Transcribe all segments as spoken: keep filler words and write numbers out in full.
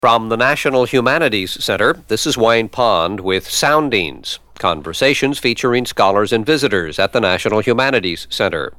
From the National Humanities Center, this is Wayne Pond with Soundings, conversations featuring scholars and visitors at the National Humanities Center.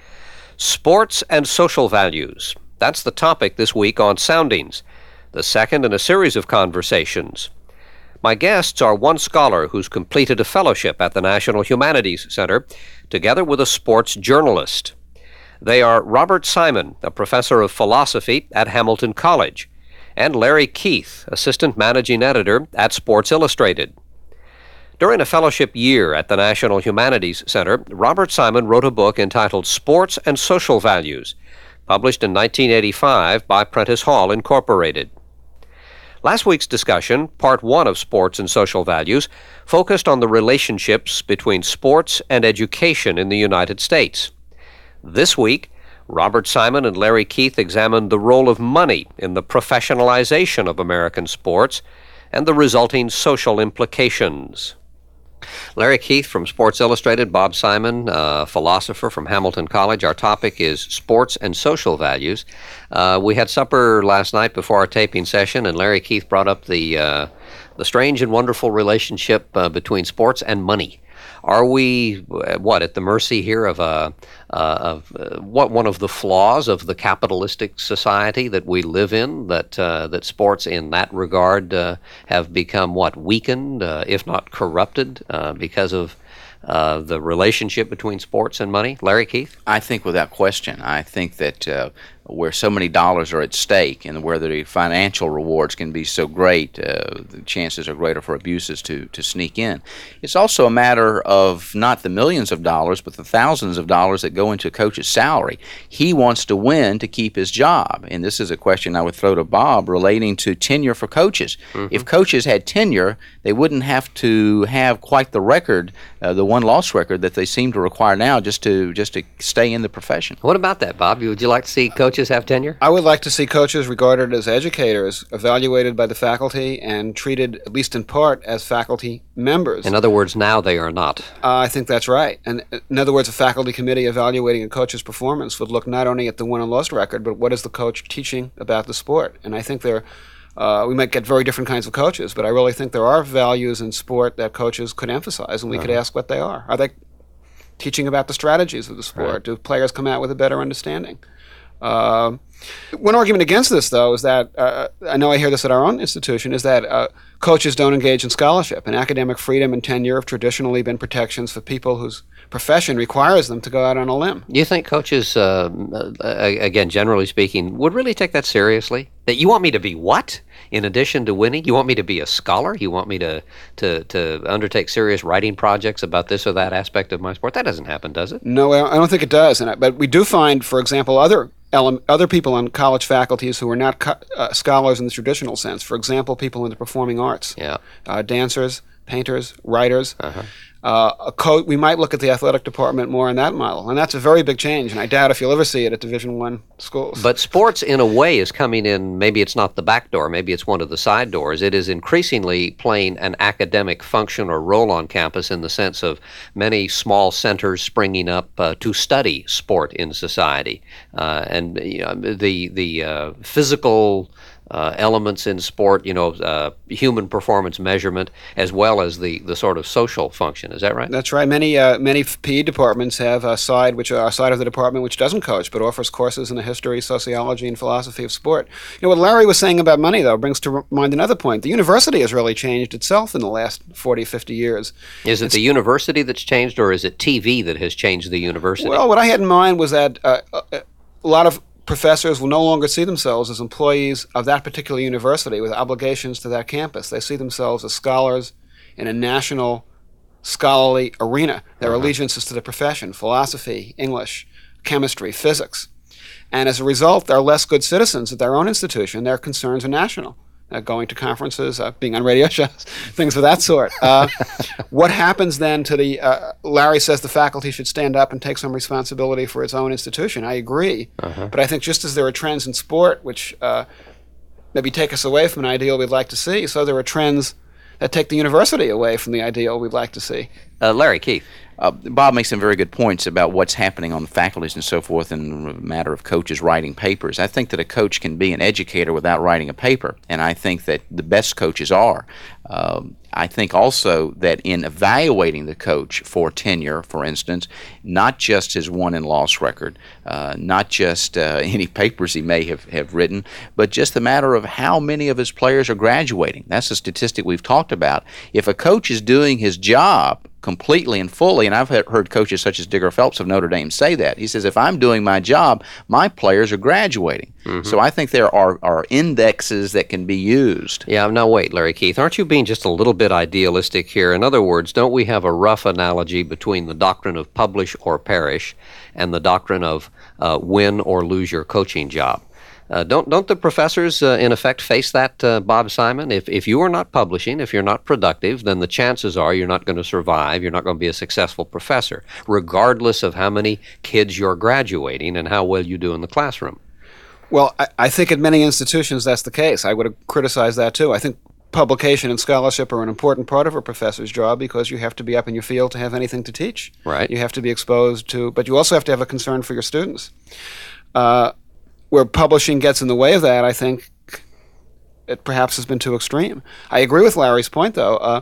Sports and social values. That's the topic this week on Soundings, the second in a series of conversations. My guests are one scholar who's completed a fellowship at the National Humanities Center, together with a sports journalist. They are Robert Simon, a professor of philosophy at Hamilton College, and Larry Keith, assistant managing editor at Sports Illustrated. During a fellowship year at the National Humanities Center, Robert Simon wrote a book entitled Sports and Social Values, published in nineteen eighty-five by Prentice Hall, Incorporated. Last week's discussion, part one of Sports and Social Values, focused on the relationships between sports and education in the United States. This week, Robert Simon and Larry Keith examined the role of money in the professionalization of American sports and the resulting social implications. Larry Keith from Sports Illustrated, Bob Simon, uh, philosopher from Hamilton College. Our topic is sports and social values. Uh, we had supper last night before our taping session, and Larry Keith brought up the uh, the strange and wonderful relationship uh, between sports and money. Are we, what, at the mercy here of a uh, of uh, what one of the flaws of the capitalistic society that we live in? That uh, that sports in that regard uh, have become what, weakened, uh, if not corrupted, uh, because of uh, the relationship between sports and money. Larry Keith? I think without question. I think that uh, where so many dollars are at stake and where the financial rewards can be so great, uh, the chances are greater for abuses to, to sneak in. It's also a matter of not the millions of dollars, but the thousands of dollars that go into a coach's salary. He wants to win to keep his job. And this is a question I would throw to Bob relating to tenure for coaches. Mm-hmm. If coaches had tenure, they wouldn't have to have quite the record, uh, the one-loss record that they seem to require now just to just to stay in the profession. What about that, Bob? Would you like to see coaches have tenure? I would like to see coaches regarded as educators, evaluated by the faculty, and treated, at least in part, as faculty members. In other words, now they are not. Uh, I think that's right. And in other words, a faculty committee evaluating a coach's performance would look not only at the win and loss record, but what is the coach teaching about the sport. And I think there, uh, we might get very different kinds of coaches, but I really think there are values in sport that coaches could emphasize, and we uh-huh. could ask what they are. Are they teaching about the strategies of the sport? Right. Do players come out with a better understanding? Uh, one argument against this, though, is that, uh, I know I hear this at our own institution, is that uh, coaches don't engage in scholarship, and academic freedom and tenure have traditionally been protections for people whose profession requires them to go out on a limb. Do you think coaches, uh, uh, again, generally speaking, would really take that seriously? That you want me to be what? In addition to winning, you want me to be a scholar? You want me to, to, to undertake serious writing projects about this or that aspect of my sport? That doesn't happen, does it? No, I don't think it does. And I, but we do find, for example, other ele- other people on college faculties who are not co- uh, scholars in the traditional sense. For example, people in the performing arts, yeah, uh, dancers, painters, writers. Uh-huh. Uh, a co- we might look at the athletic department more in that model, and that's a very big change, and I doubt if you'll ever see it at Division One schools. But sports, in a way, is coming in, maybe it's not the back door, maybe it's one of the side doors. It is increasingly playing an academic function or role on campus in the sense of many small centers springing up uh, to study sport in society. Uh, and you know, the, the uh, physical Uh, elements in sport, you know, uh, human performance measurement, as well as the, the sort of social function. Is that right? That's right. Many uh, many P E departments have a side which a side of the department which doesn't coach, but offers courses in the history, sociology, and philosophy of sport. You know, what Larry was saying about money, though, brings to mind another point. The university has really changed itself in the last forty, fifty years. Is it it's, the university that's changed, or is it T V that has changed the university? Well, what I had in mind was that uh, a, a lot of professors will no longer see themselves as employees of that particular university with obligations to that campus. They see themselves as scholars in a national scholarly arena. Their uh-huh. allegiance is to the profession, philosophy, English, chemistry, physics. And as a result, they're less good citizens at their own institution. Their concerns are national. Uh, going to conferences, uh, being on radio shows, things of that sort. Uh, what happens then to the, uh, Larry says the faculty should stand up and take some responsibility for its own institution. I agree. Uh-huh. But I think just as there are trends in sport which uh, maybe take us away from an ideal we'd like to see, so there are trends that take the university away from the ideal we'd like to see. Uh, Larry Keith. Uh, Bob makes some very good points about what's happening on the faculties and so forth in the matter of coaches writing papers. I think that a coach can be an educator without writing a paper, and I think that the best coaches are. Um, I think also that in evaluating the coach for tenure, for instance, not just his won and loss record, uh, not just uh, any papers he may have, have written, but just the matter of how many of his players are graduating. That's a statistic we've talked about. If a coach is doing his job completely and fully, and I've heard coaches such as Digger Phelps of Notre Dame say that. He says, if I'm doing my job, my players are graduating. Mm-hmm. So I think there are, are indexes that can be used. Yeah, now wait, Larry Keith, aren't you being just a little bit idealistic here? In other words, don't we have a rough analogy between the doctrine of publish or perish and the doctrine of uh, win or lose your coaching job? Uh, don't don't the professors, uh, in effect, face that, uh, Bob Simon? If if you are not publishing, if you're not productive, then the chances are you're not going to survive, you're not going to be a successful professor, regardless of how many kids you're graduating and how well you do in the classroom. Well, I, I think at many institutions that's the case. I would have criticized that too. I think publication and scholarship are an important part of a professor's job because you have to be up in your field to have anything to teach. Right. You have to be exposed to, but you also have to have a concern for your students. Uh, Where publishing gets in the way of that, I think it perhaps has been too extreme. I agree with Larry's point, though. Uh,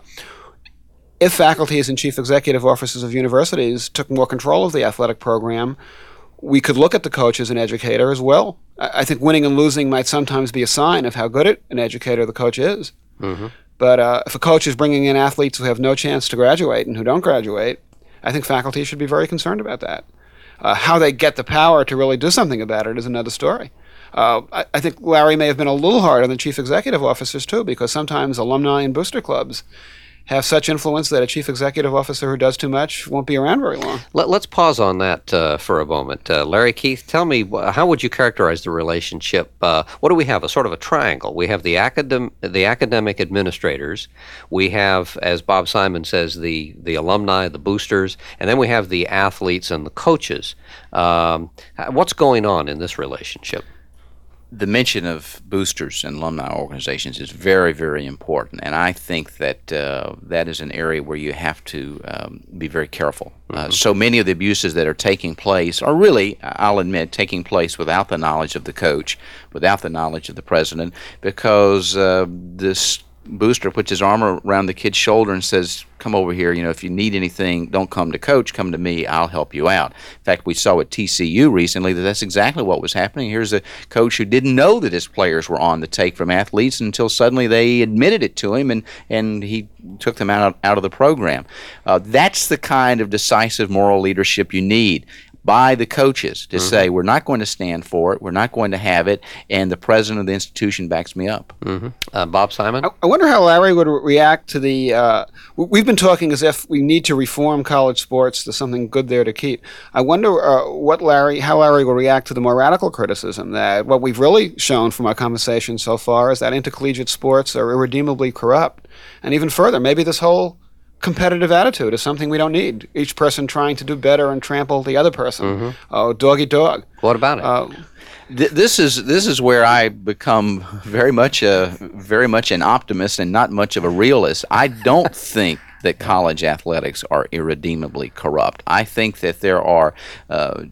if faculties and chief executive officers of universities took more control of the athletic program, we could look at the coach as an educator as well. I, I think winning and losing might sometimes be a sign of how good an educator the coach is. Mm-hmm. But uh, if a coach is bringing in athletes who have no chance to graduate and who don't graduate, I think faculty should be very concerned about that. Uh, how they get the power to really do something about it is another story. Uh, I, I think Larry may have been a little hard on the chief executive officers, too, because sometimes alumni and booster clubs have such influence that a chief executive officer who does too much won't be around very long. Let, let's pause on that uh, for a moment. Uh, Larry Keith, tell me, how would you characterize the relationship? Uh, what do we have? A sort of a triangle. We have the, academ- the academic administrators. We have, as Bob Simon says, the, the alumni, the boosters, and then we have the athletes and the coaches. Um, what's going on in this relationship? The mention of boosters and alumni organizations is very, very important, and I think that uh, that is an area where you have to um, be very careful. Mm-hmm. Uh, so many of the abuses that are taking place are really, I'll admit, taking place without the knowledge of the coach, without the knowledge of the president, because uh, this booster puts his arm around the kid's shoulder and says, come over here, you know, if you need anything, don't come to coach, come to me, I'll help you out. In fact, we saw at T C U recently that that's exactly what was happening. Here's a coach who didn't know that his players were on the take from athletes until suddenly they admitted it to him, and, and he took them out, out of the program. Uh, that's the kind of decisive moral leadership you need by the coaches to mm-hmm. say, we're not going to stand for it, we're not going to have it, and the president of the institution backs me up. Mm-hmm. Uh, Bob Simon? I, I wonder how Larry would react to the, uh, we've been talking as if we need to reform college sports, there's something good there to keep. I wonder uh, what Larry, how Larry will react to the more radical criticism that what we've really shown from our conversation so far is that intercollegiate sports are irredeemably corrupt. And even further, maybe this whole competitive attitude is something we don't need. Each person trying to do better and trample the other person. Mm-hmm. Oh, dog eat dog. What about it? Uh, Th- this is this is where I become very much a very much an optimist and not much of a realist. I don't think that college athletics are irredeemably corrupt. I think that there are uh,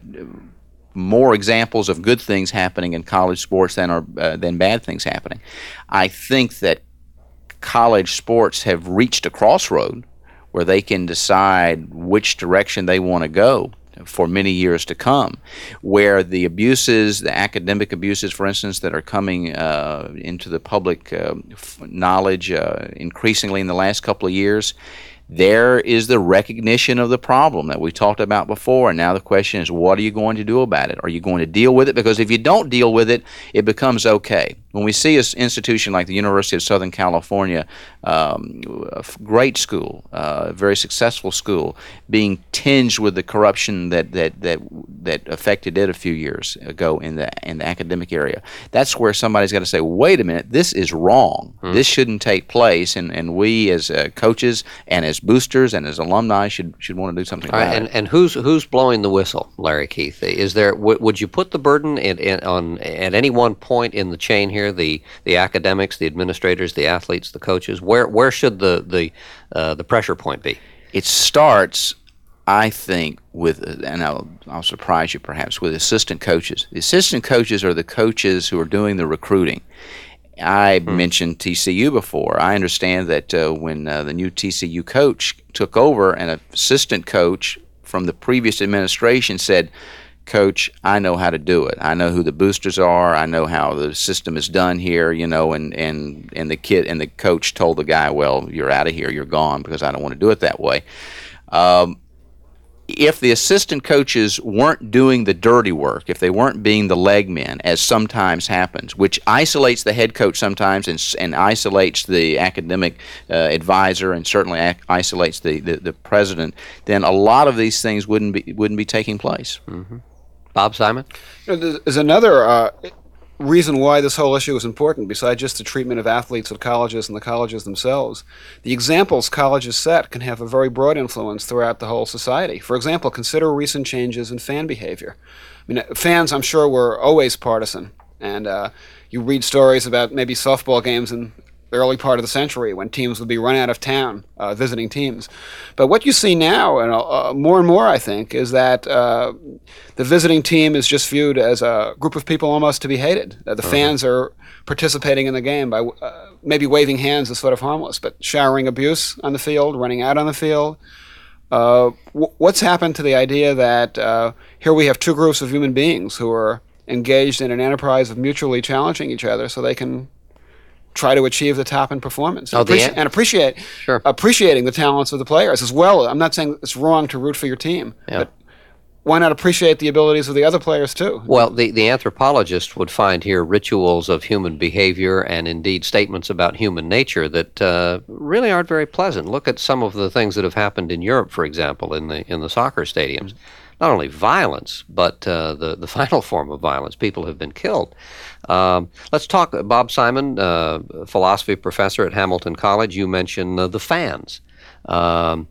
more examples of good things happening in college sports than are uh, than bad things happening. I think that college sports have reached a crossroad where they can decide which direction they want to go for many years to come, where the abuses, the academic abuses, for instance, that are coming uh, into the public uh, f- knowledge uh, increasingly in the last couple of years, there is the recognition of the problem that we talked about before, and now the question is, what are you going to do about it? Are you going to deal with it? Because if you don't deal with it, it becomes okay. When we see an institution like the University of Southern California, um, a great school, a uh, very successful school, being tinged with the corruption that that that that affected it a few years ago in the in the academic area, that's where somebody's got to say, wait a minute, this is wrong. Mm. This shouldn't take place, and, and we as uh, coaches and as boosters and as alumni should should want to do something All about right, and, it. And who's who's blowing the whistle, Larry Keith? Is there w- would you put the burden in, in, on at any one point in the chain here? The the academics, the administrators, the athletes, the coaches. Where where should the the uh, the pressure point be? It starts I think with, and I'll, I'll surprise you perhaps, with assistant coaches. The assistant coaches are the coaches who are doing the recruiting. I hmm. mentioned T C U before. I understand that uh, when uh, the new T C U coach took over, an assistant coach from the previous administration said, "Coach, I know how to do it. I know who the boosters are. I know how the system is done here, you know." And and and the kid and the coach told the guy, "Well, you're out of here. You're gone because I don't want to do it that way." Um, if the assistant coaches weren't doing the dirty work, if they weren't being the leg men, as sometimes happens, which isolates the head coach sometimes and, and isolates the academic uh, advisor and certainly ac- isolates the, the, the president, then a lot of these things wouldn't be wouldn't be taking place. Mm-hmm. Bob Simon? You know, there's another uh, reason why this whole issue is important, besides just the treatment of athletes at colleges and the colleges themselves. The examples colleges set can have a very broad influence throughout the whole society. For example, consider recent changes in fan behavior. I mean, fans, I'm sure, were always partisan, and uh, you read stories about maybe softball games in the early part of the century when teams would be run out of town, uh, visiting teams. But what you see now, and uh, more and more, I think, is that uh, the visiting team is just viewed as a group of people almost to be hated. Uh, the uh-huh. fans are participating in the game by uh, maybe waving hands is sort of harmless, but showering abuse on the field, running out on the field. Uh, w- what's happened to the idea that uh, here we have two groups of human beings who are engaged in an enterprise of mutually challenging each other so they can try to achieve the top in performance, oh, and, appreci- and appreciate sure. appreciating the talents of the players as well. I'm not saying it's wrong to root for your team, yeah. but why not appreciate the abilities of the other players too? Well, the, the anthropologist would find here rituals of human behavior and indeed statements about human nature that uh, really aren't very pleasant. Look at some of the things that have happened in Europe, for example, in the in the soccer stadiums. Not only violence, but uh, the, the final form of violence. People have been killed. Um, let's talk, Bob Simon, uh, philosophy professor at Hamilton College. You mentioned uh, the fans. Um,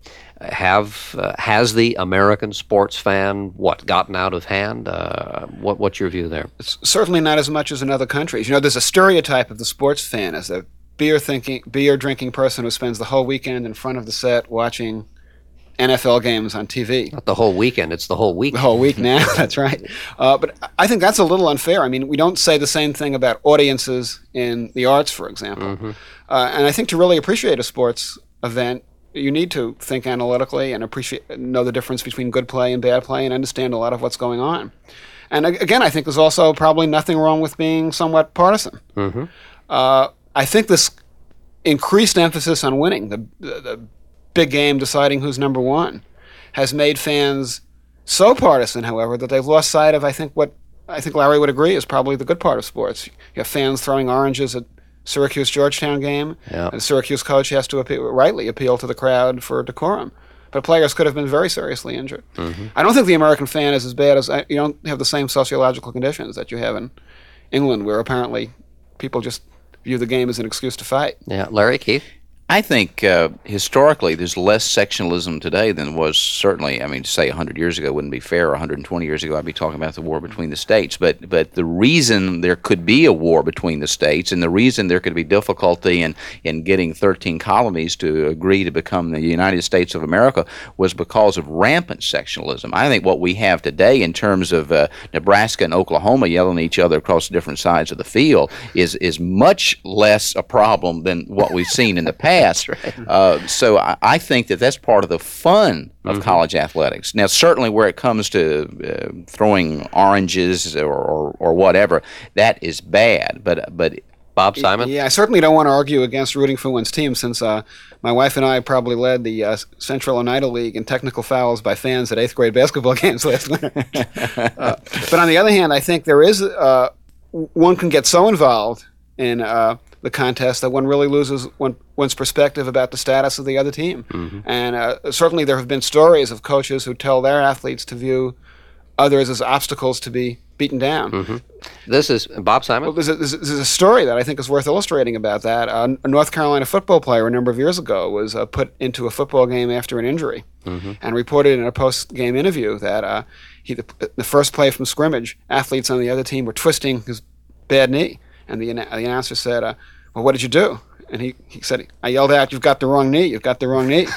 have uh, has the American sports fan, what, gotten out of hand? Uh, what What's your view there? It's certainly not as much as in other countries. You know, there's a stereotype of the sports fan as a beer thinking, beer drinking person who spends the whole weekend in front of the set watching N F L games on T V. Not the whole weekend, it's the whole week. The whole week now, that's right. Uh, but I think that's a little unfair. I mean, we don't say the same thing about audiences in the arts, for example. Mm-hmm. Uh, and I think to really appreciate a sports event, you need to think analytically and appreciate, know the difference between good play and bad play and understand a lot of what's going on. And again, I think there's also probably nothing wrong with being somewhat partisan. Mm-hmm. Uh, I think this increased emphasis on winning, the, the, the big game deciding who's number one, has made fans so partisan, however, that they've lost sight of, I think, what I think Larry would agree is probably the good part of sports. You have fans throwing oranges at Syracuse-Georgetown game, yeah. and the Syracuse coach has to appeal, rightly appeal to the crowd for decorum. But players could have been very seriously injured. Mm-hmm. I don't think the American fan is as bad as, you don't have the same sociological conditions that you have in England, where apparently people just view the game as an excuse to fight. Yeah, Larry, Keith? I think uh, historically there's less sectionalism today than was certainly, I mean, to say one hundred years ago wouldn't be fair, or one hundred twenty years ago I'd be talking about the war between the states. But but the reason there could be a war between the states and the reason there could be difficulty in, in getting thirteen colonies to agree to become the United States of America was because of rampant sectionalism. I think what we have today in terms of uh, Nebraska and Oklahoma yelling at each other across different sides of the field is, is much less a problem than what we've seen in the past. That's right. Uh, so I, I think that that's part of the fun of mm-hmm. college athletics. Now, certainly where it comes to uh, throwing oranges or, or, or whatever, that is bad. But but Bob Simon? Yeah, I certainly don't want to argue against rooting for one's team, since uh, my wife and I probably led the uh, Central Oneida League in technical fouls by fans at eighth grade basketball games last winter. uh, but on the other hand, I think there is uh, one can get so involved in uh, the contest that one really loses one, one's perspective about the status of the other team. Mm-hmm. And uh, certainly there have been stories of coaches who tell their athletes to view others as obstacles to be beaten down. Mm-hmm. This is Bob Simon? Well, there's a, there's a story that I think is worth illustrating about that. Uh, a North Carolina football player a number of years ago was uh, put into a football game after an injury, mm-hmm. and reported in a post-game interview that uh, he the, the first play from scrimmage, athletes on the other team were twisting his bad knee. And the, the announcer said, uh, well, what did you do? And he, he said, I yelled out, "You've got the wrong knee. You've got the wrong knee."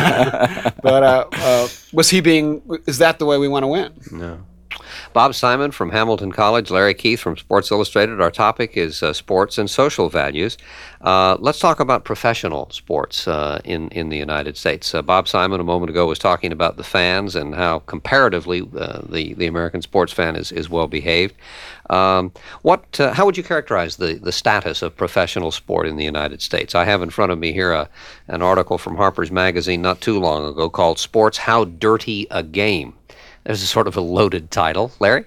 But uh, uh, was he being, is that the way we want to win? No. Bob Simon from Hamilton College, Larry Keith from Sports Illustrated. Our topic is uh, sports and social values. Uh, let's talk about professional sports uh, in, in the United States. Uh, Bob Simon a moment ago was talking about the fans and how comparatively uh, the, the American sports fan is, is well behaved. Um, what, uh, how would you characterize the, the status of professional sport in the United States? I have in front of me here a, an article from Harper's Magazine not too long ago called "Sports, How Dirty a Game." There's a sort of a loaded title. Larry?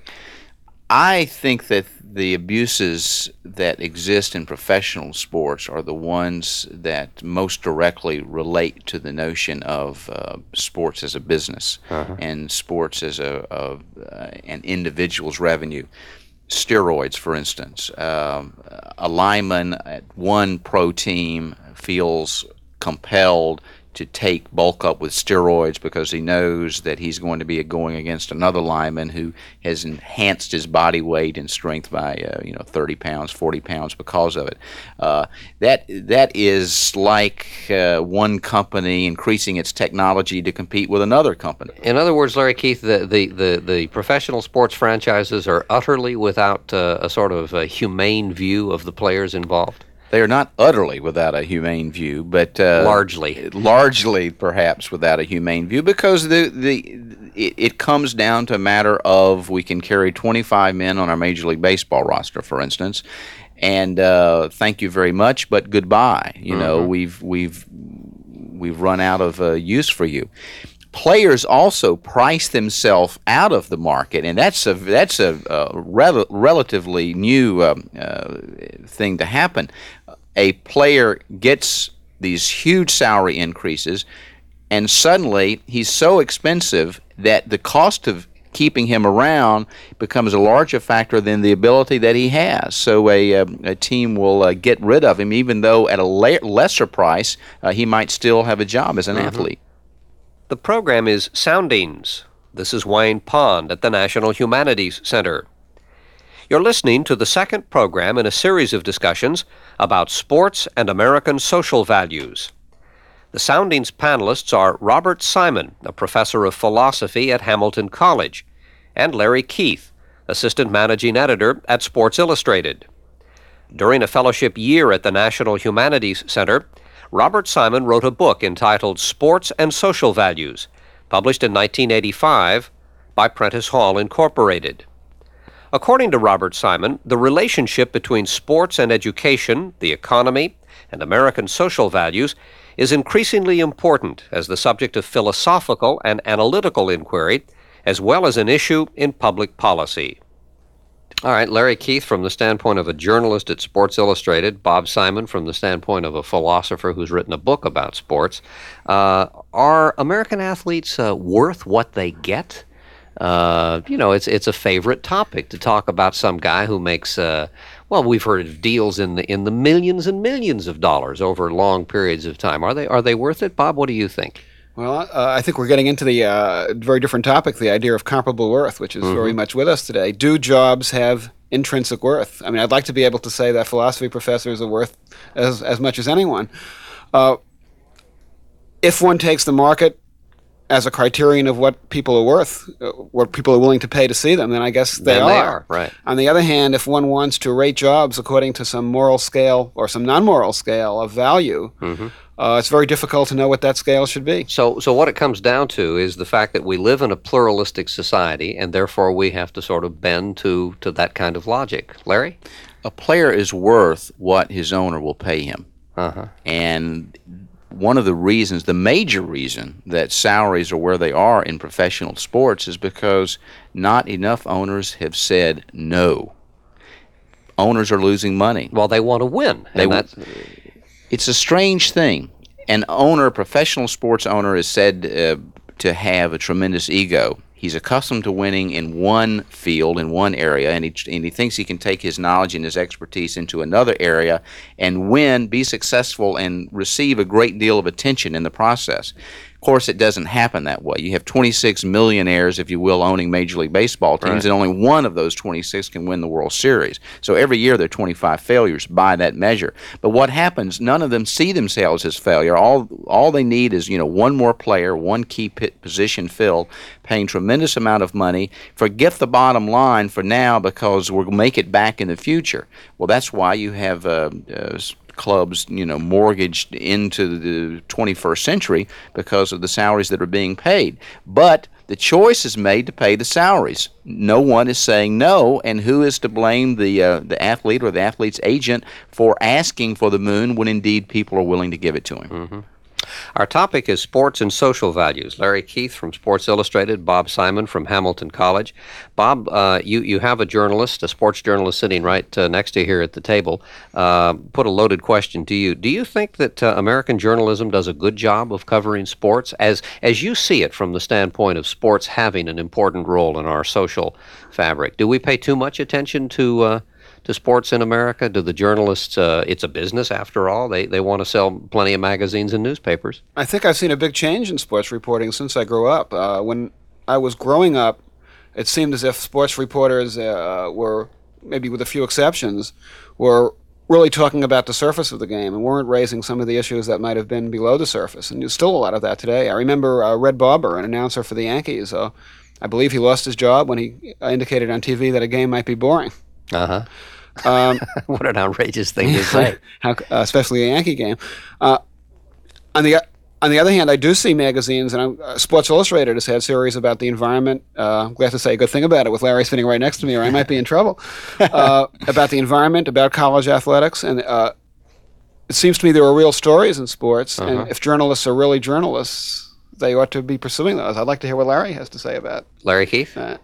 I think that the abuses that exist in professional sports are the ones that most directly relate to the notion of uh, sports as a business uh-huh. and sports as a, a uh, an individual's revenue. Steroids, for instance. Um, a lineman at one pro team feels compelled to take bulk up with steroids because he knows that he's going to be going against another lineman who has enhanced his body weight and strength by uh, you know thirty pounds, forty pounds because of it. Uh, that that is like uh, one company increasing its technology to compete with another company. In other words, Larry Keith, the the, the, the professional sports franchises are utterly without uh, a sort of a humane view of the players involved. They are not utterly without a humane view, but uh, largely, largely perhaps without a humane view, because the the it, it comes down to a matter of we can carry twenty-five men on our Major League Baseball roster, for instance, and uh, thank you very much, but goodbye. You mm-hmm. know, we've we've we've run out of uh, use for you. Players also price themselves out of the market, and that's a that's a, a rel- relatively new um, uh, thing to happen. A player gets these huge salary increases, and suddenly he's so expensive that the cost of keeping him around becomes a larger factor than the ability that he has. So a, a, a team will uh, get rid of him, even though at a la- lesser price uh, he might still have a job as an mm-hmm. athlete. The program is Soundings. This is Wayne Pond at the National Humanities Center. You're listening to the second program in a series of discussions about sports and American social values. The Soundings panelists are Robert Simon, a professor of philosophy at Hamilton College, and Larry Keith, assistant managing editor at Sports Illustrated. During a fellowship year at the National Humanities Center, Robert Simon wrote a book entitled Sports and Social Values, published in nineteen eighty-five by Prentice Hall Incorporated. According to Robert Simon, the relationship between sports and education, the economy, and American social values is increasingly important as the subject of philosophical and analytical inquiry, as well as an issue in public policy. All right, Larry Keith from the standpoint of a journalist at Sports Illustrated, Bob Simon from the standpoint of a philosopher who's written a book about sports. Uh, are American athletes uh, worth what they get? Uh, you know, it's it's a favorite topic to talk about some guy who makes, uh, well, we've heard of deals in the in the millions and millions of dollars over long periods of time. Are they are they worth it, Bob? What do you think? Well, uh, I think we're getting into the uh, very different topic, the idea of comparable worth, which is mm-hmm. very much with us today. Do jobs have intrinsic worth? I mean, I'd like to be able to say that philosophy professors are worth as as much as anyone. Uh, if one takes the market as a criterion of what people are worth, uh, what people are willing to pay to see them, then I guess they, then are. they are. Right. On the other hand, if one wants to rate jobs according to some moral scale or some non-moral scale of value, mm-hmm. uh, it's very difficult to know what that scale should be. So, so what it comes down to is the fact that we live in a pluralistic society, and therefore we have to sort of bend to, to that kind of logic. Larry? A player is worth what his owner will pay him. Uh-huh. And one of the reasons, the major reason that salaries are where they are in professional sports is because not enough owners have said no. Owners are losing money. Well, they want to win. They want. It's a strange thing. An owner, a professional sports owner, is said uh, to have a tremendous ego. He's accustomed to winning in one field, in one area, and he, and he thinks he can take his knowledge and his expertise into another area and win, be successful, and receive a great deal of attention in the process. course, it doesn't happen that way. You have twenty-six millionaires, if you will, owning Major League Baseball teams, Right. and only one of those twenty-six can win the World Series. So every year there are twenty-five failures by that measure. But what happens, none of them see themselves as failure. All all they need is, you know, one more player, one key pit position filled, paying tremendous amount of money. Forget the bottom line for now because we'll make it back in the future. Well, that's why you have uh, uh, clubs, you know, mortgaged into the twenty-first century because of the salaries that are being paid. But the choice is made to pay the salaries. No one is saying no, and who is to blame, the uh, the athlete or the athlete's agent, for asking for the moon when indeed people are willing to give it to him? Mm-hmm. Our topic is sports and social values. Larry Keith from Sports Illustrated, Bob Simon from Hamilton College. Bob, uh, you, you have a journalist, a sports journalist sitting right uh, next to you here at the table. Uh, put a loaded question to you. Do you think that uh, American journalism does a good job of covering sports as, as you see it from the standpoint of sports having an important role in our social fabric? Do we pay too much attention to uh, to sports in America? Do the journalists, uh, it's a business after all, they they want to sell plenty of magazines and newspapers? I think I've seen a big change in sports reporting since I grew up. Uh, when I was growing up, it seemed as if sports reporters uh, were, maybe with a few exceptions, were really talking about the surface of the game and weren't raising some of the issues that might have been below the surface. And there's still a lot of that today. I remember uh, Red Barber, an announcer for the Yankees. Uh, I believe he lost his job when he indicated on T V that a game might be boring. Uh-huh. Um, What an outrageous thing to say. How, uh, especially a Yankee game. Uh, on the on the other hand, I do see magazines, and I'm, uh, Sports Illustrated has had series about the environment. Uh, I'm glad to say a good thing about it with Larry sitting right next to me, or I might be in trouble. Uh, about the environment, about college athletics, and uh, it seems to me there are real stories in sports, Uh-huh. and if journalists are really journalists, they ought to be pursuing those. I'd like to hear what Larry has to say about Larry Keith? that.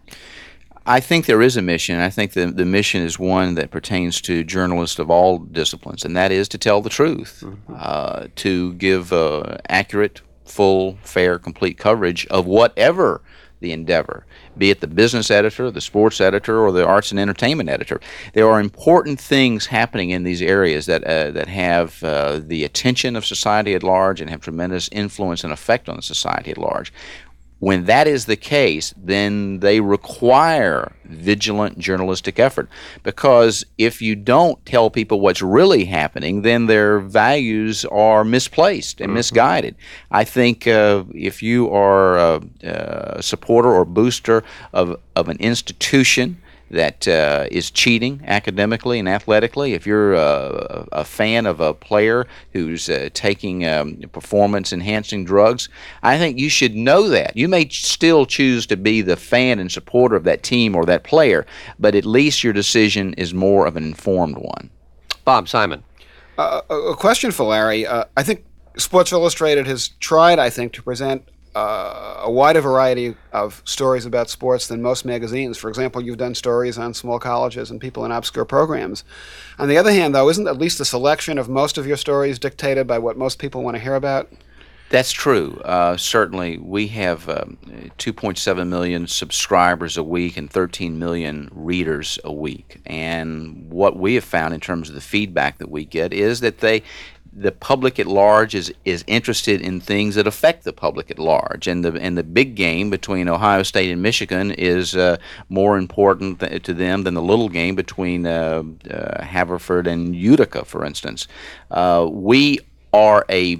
I think there is a mission. I think the, the mission is one that pertains to journalists of all disciplines, and that is to tell the truth, mm-hmm. uh, to give uh, accurate, full, fair, complete coverage of whatever the endeavor, be it the business editor, the sports editor, or the arts and entertainment editor. There are important things happening in these areas that uh, that have uh, the attention of society at large and have tremendous influence and effect on the society at large. When that is the case, then they require vigilant journalistic effort, because if you don't tell people what's really happening, then their values are misplaced and mm-hmm. misguided. I think uh, if you are a, a supporter or booster of, of an institution that uh, is cheating academically and athletically, if you're a, a fan of a player who's uh, taking um, performance-enhancing drugs, I think you should know that. You may still choose to be the fan and supporter of that team or that player, but at least your decision is more of an informed one. Bob Simon. Uh, a a question for Larry. Uh, I think Sports Illustrated has tried, I think, to present Uh, a wider variety of stories about sports than most magazines. For example, you've done stories on small colleges and people in obscure programs. On the other hand, though, isn't at least the selection of most of your stories dictated by what most people want to hear about? That's true. Uh, certainly, we have um, two point seven million subscribers a week and thirteen million readers a week. And what we have found in terms of the feedback that we get is that they the public at large is, is interested in things that affect the public at large, and the and the big game between Ohio State and Michigan is uh, more important th- to them than the little game between uh, uh, Haverford and Utica, for instance. Uh, we are a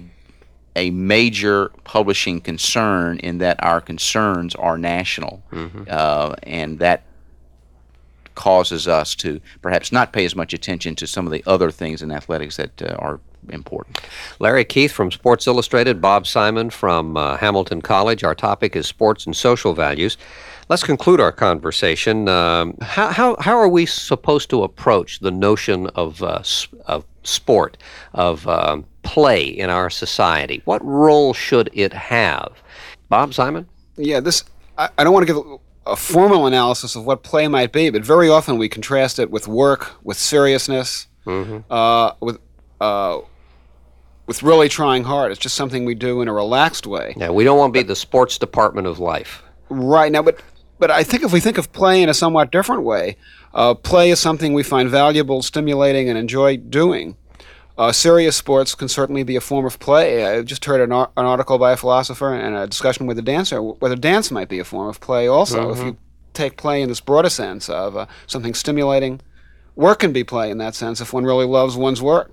a major publishing concern in that our concerns are national, mm-hmm. uh, and that causes us to perhaps not pay as much attention to some of the other things in athletics that uh, are important. Larry Keith from Sports Illustrated, Bob Simon from uh, Hamilton College. Our topic is sports and social values. Let's conclude our conversation. Um, how, how, how are we supposed to approach the notion of, uh, of sport, of um, play in our society? What role should it have? Bob Simon? Yeah, this I, I don't want to give a formal analysis of what play might be, but very often we contrast it with work, with seriousness, mm-hmm. uh, with uh, with really trying hard. It's just something we do in a relaxed way. Yeah, we don't want to be the sports department of life. Right. Now, but but I think if we think of play in a somewhat different way, uh, play is something we find valuable, stimulating, and enjoy doing. Uh, serious sports can certainly be a form of play. I just heard an, ar- an article by a philosopher and a discussion with a dancer whether dance might be a form of play also. Mm-hmm. If you take play in this broader sense of uh, something stimulating, work can be play in that sense if one really loves one's work.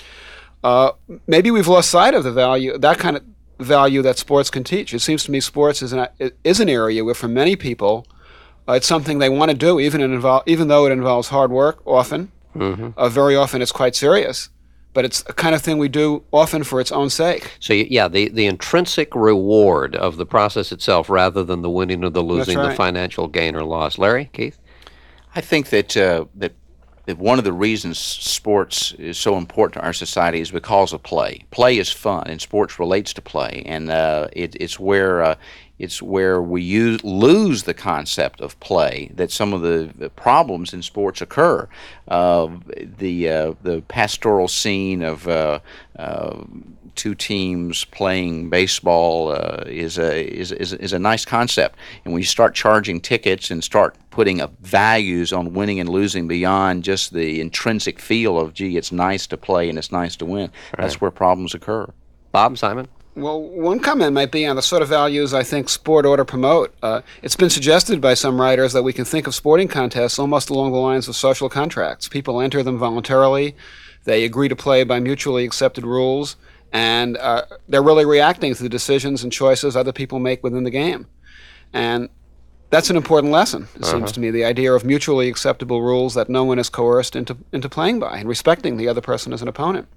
Uh, maybe we've lost sight of the value, that kind of value that sports can teach. It seems to me sports is an, is an area where for many people uh, it's something they want to do, even, in invol- even though it involves hard work often. Mm-hmm. Uh, very often it's quite serious. But it's a kind of thing we do often for its own sake. So, yeah, the, the intrinsic reward of the process itself rather than the winning or the losing, right. the financial gain or loss. Larry, Keith? I think that, uh, that that one of the reasons sports is so important to our society is because of play. Play is fun, and sports relates to play. And uh, it, it's where... Uh, It's where we use, lose the concept of play that some of the, the problems in sports occur. Uh, the uh, the pastoral scene of uh, uh, two teams playing baseball uh, is a is, is is a nice concept. And when you start charging tickets and start putting up values on winning and losing beyond just the intrinsic feel of gee, it's nice to play and it's nice to win, right. That's where problems occur. Bob, Simon? Well, one comment might be on the sort of values I think sport ought to promote. Uh, it's been suggested by some writers that we can think of sporting contests almost along the lines of social contracts. People enter them voluntarily. They agree to play by mutually accepted rules, and uh, they're really reacting to the decisions and choices other people make within the game. And that's an important lesson, it uh-huh. seems to me, the idea of mutually acceptable rules that no one is coerced into, into playing by, and respecting the other person as an opponent.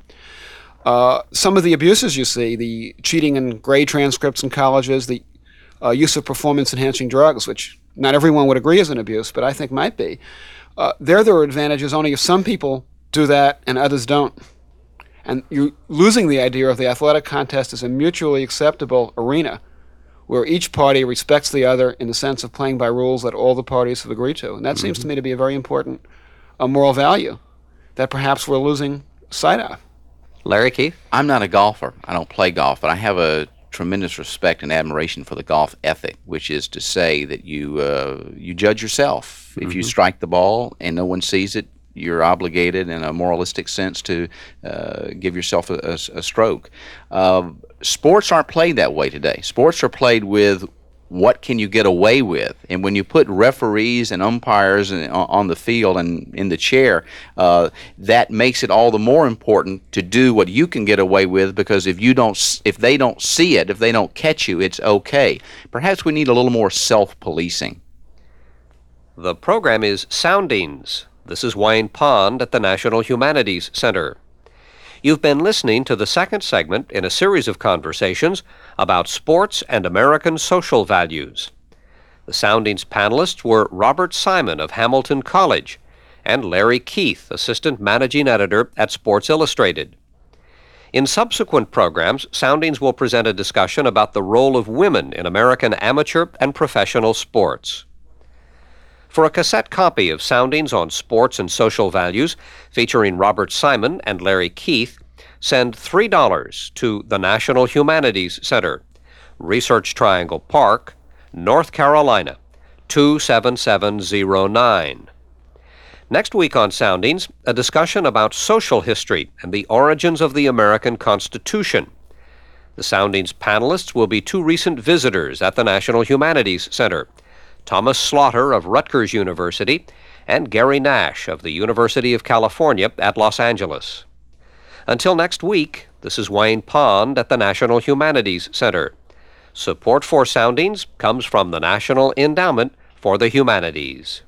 Uh, some of the abuses you see, the cheating in grade transcripts in colleges, the uh, use of performance-enhancing drugs, which not everyone would agree is an abuse, but I think might be, uh, they're their advantages only if some people do that and others don't. And you're losing the idea of the athletic contest as a mutually acceptable arena where each party respects the other in the sense of playing by rules that all the parties have agreed to. And that mm-hmm. seems to me to be a very important uh, moral value that perhaps we're losing sight of. Larry, Keith? I'm not a golfer. I don't play golf, but I have a tremendous respect and admiration for the golf ethic, which is to say that you uh, you judge yourself. Mm-hmm. If you strike the ball and no one sees it, you're obligated in a moralistic sense to uh, give yourself a, a, a stroke. Uh, sports aren't played that way today. Sports are played with what can you get away with? And when you put referees and umpires on the field and in the chair, uh, that makes it all the more important to do what you can get away with, because if you don't, if they don't see it, if they don't catch you, it's okay. Perhaps we need a little more self-policing. The program is Soundings. This is Wayne Pond at the National Humanities Center. You've been listening to the second segment in a series of conversations about sports and American social values. The Soundings panelists were Robert Simon of Hamilton College and Larry Keith, Assistant Managing Editor at Sports Illustrated. In subsequent programs, Soundings will present a discussion about the role of women in American amateur and professional sports. For a cassette copy of Soundings on Sports and Social Values, featuring Robert Simon and Larry Keith, send three dollars to the National Humanities Center, Research Triangle Park, North Carolina, two seven seven zero nine. Next week on Soundings, a discussion about social history and the origins of the American Constitution. The Soundings panelists will be two recent visitors at the National Humanities Center, Thomas Slaughter of Rutgers University and Gary Nash of the University of California at Los Angeles. Until next week, this is Wayne Pond at the National Humanities Center. Support for Soundings comes from the National Endowment for the Humanities.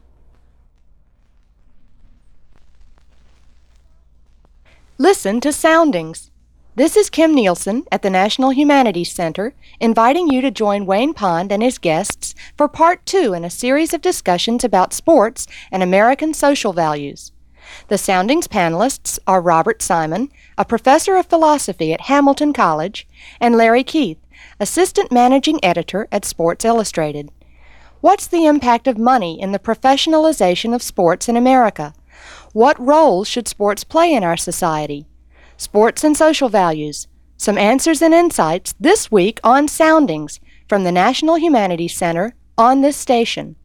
Listen to Soundings. This is Kim Nielsen at the National Humanities Center, inviting you to join Wayne Pond and his guests for part two in a series of discussions about sports and American social values. The Soundings panelists are Robert Simon, a professor of philosophy at Hamilton College, and Larry Keith, assistant managing editor at Sports Illustrated. What's the impact of money in the professionalization of sports in America? What role should sports play in our society? Sports and social values. Some answers and insights this week on Soundings from the National Humanities Center on this station.